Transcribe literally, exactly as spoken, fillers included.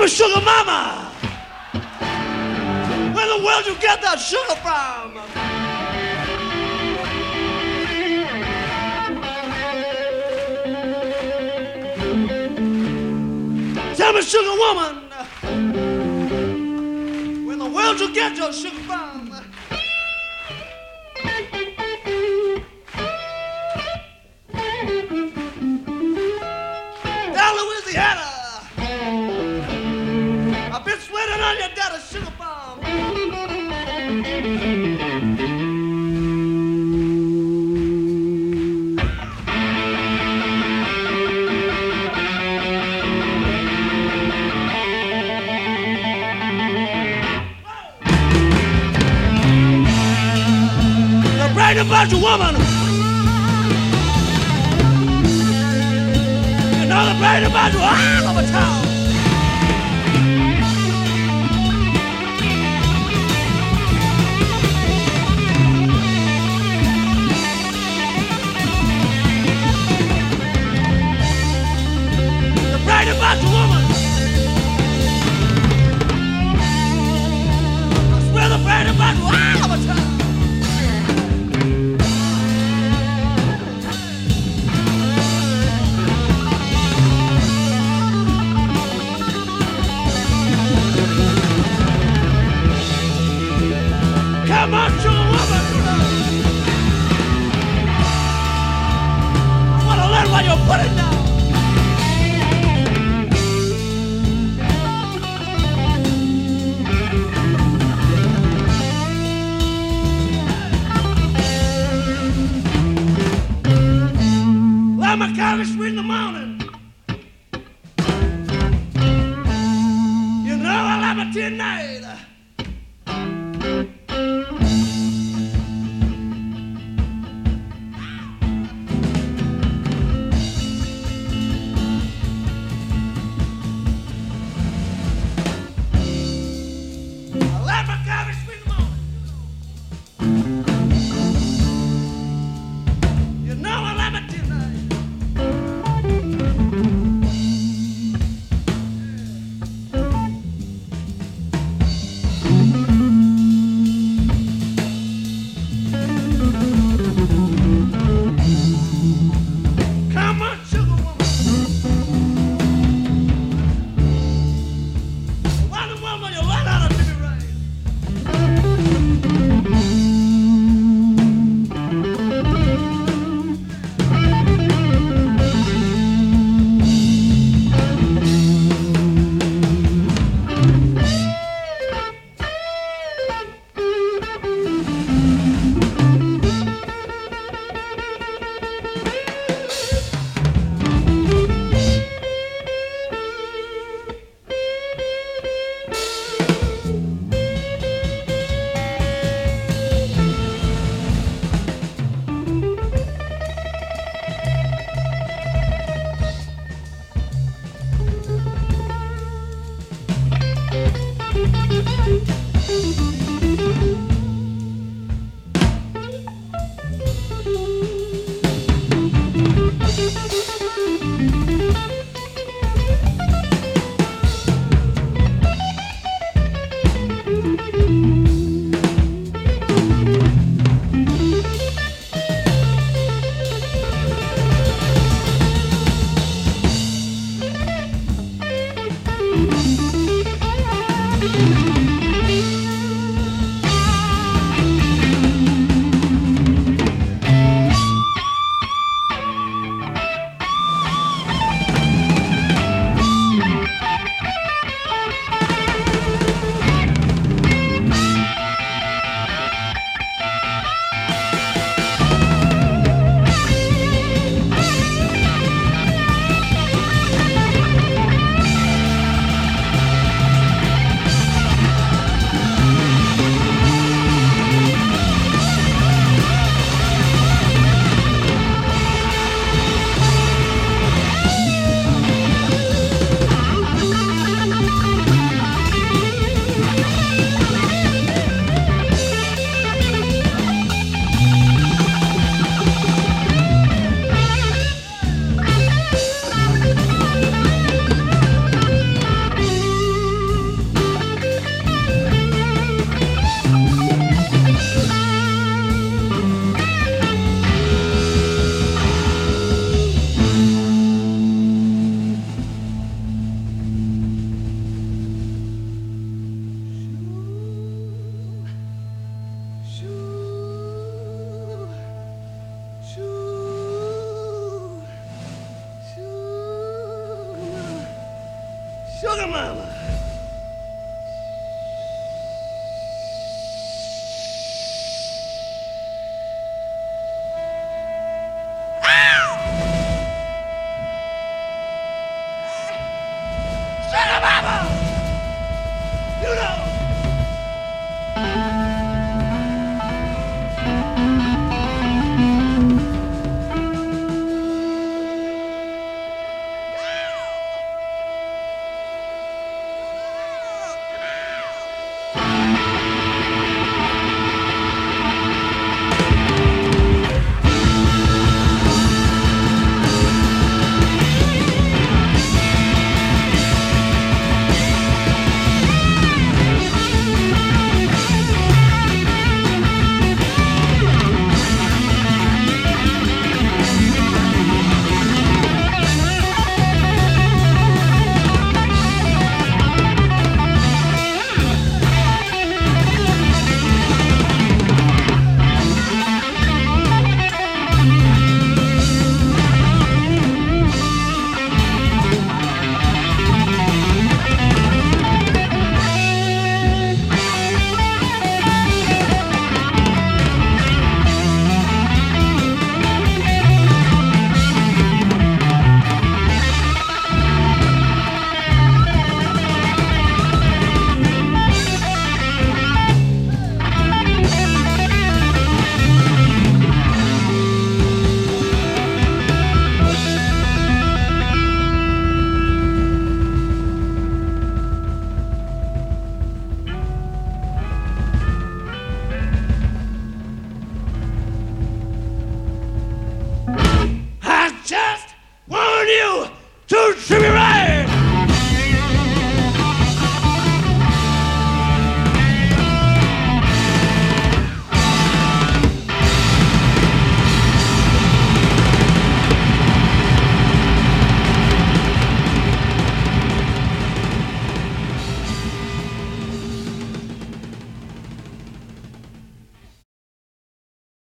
me sugar mama. Where in the world you get that sugar from? Tell me, sugar woman, where in the world you get your sugar from? Down Louisiana, I've been sweating on your daddy's sugar bomb. The brand about your woman. You know the brand about you all over town. Brag about your woman. I swear the brag about you all the time. Come on, sugar woman. I want to learn while you're putting down. My coffee sweet in the morning. You know I love it tonight. I love my coffee sweet in the morning. You know I love it tonight. Sugar mama. Sugar mama! You know. I just want you to treat me right.